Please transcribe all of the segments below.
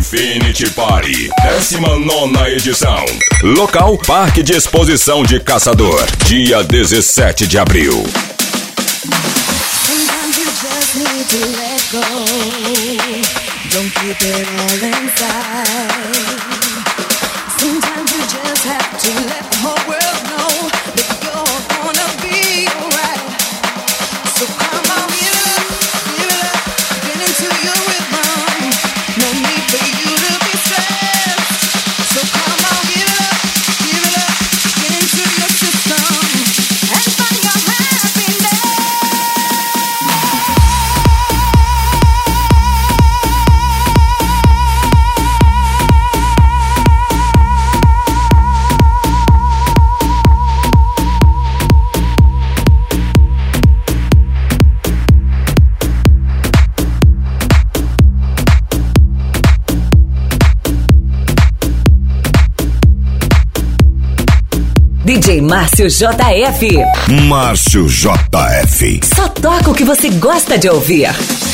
Infinity Party, 19ª edição. Local, Parque de Exposição de Caçador, dia 17 de abril. Sometimes you just need to let go. Don't keep it all inside. Sometimes you just have to let the whole world know that you're gonna be alright. So come on, give it up, get into your rhythm. No need for you to be stressed. So come on, give it up, get into your system and find your happiness. DJ Márcio JF. Márcio JF. Só toca o que você gosta de ouvir.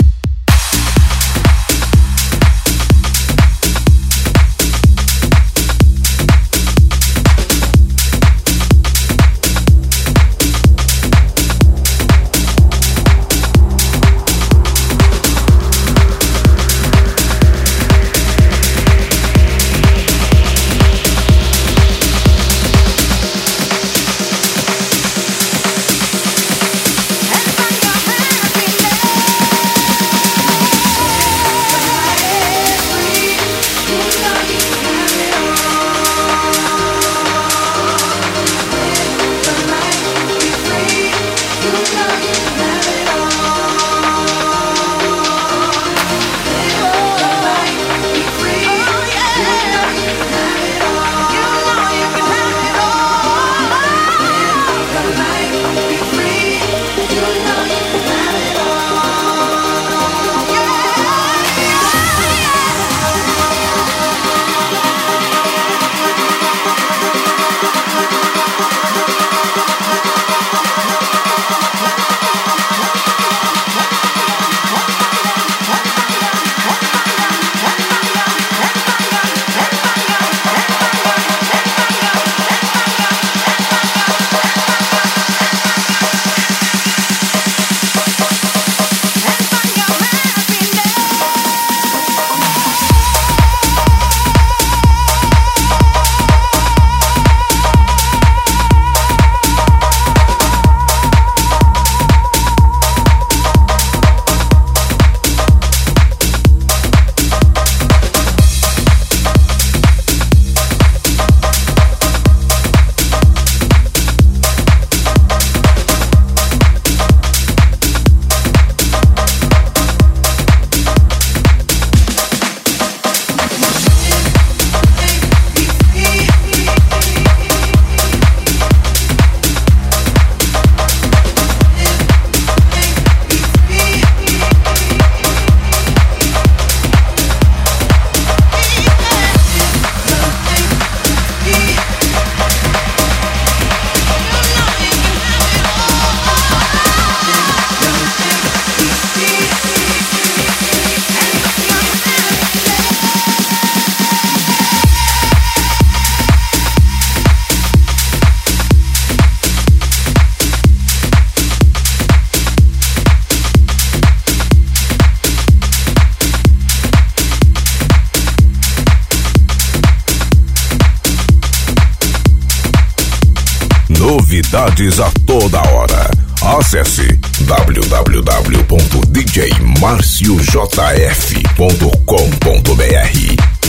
Novidades a toda hora. Acesse www.djmarciojf.com.br.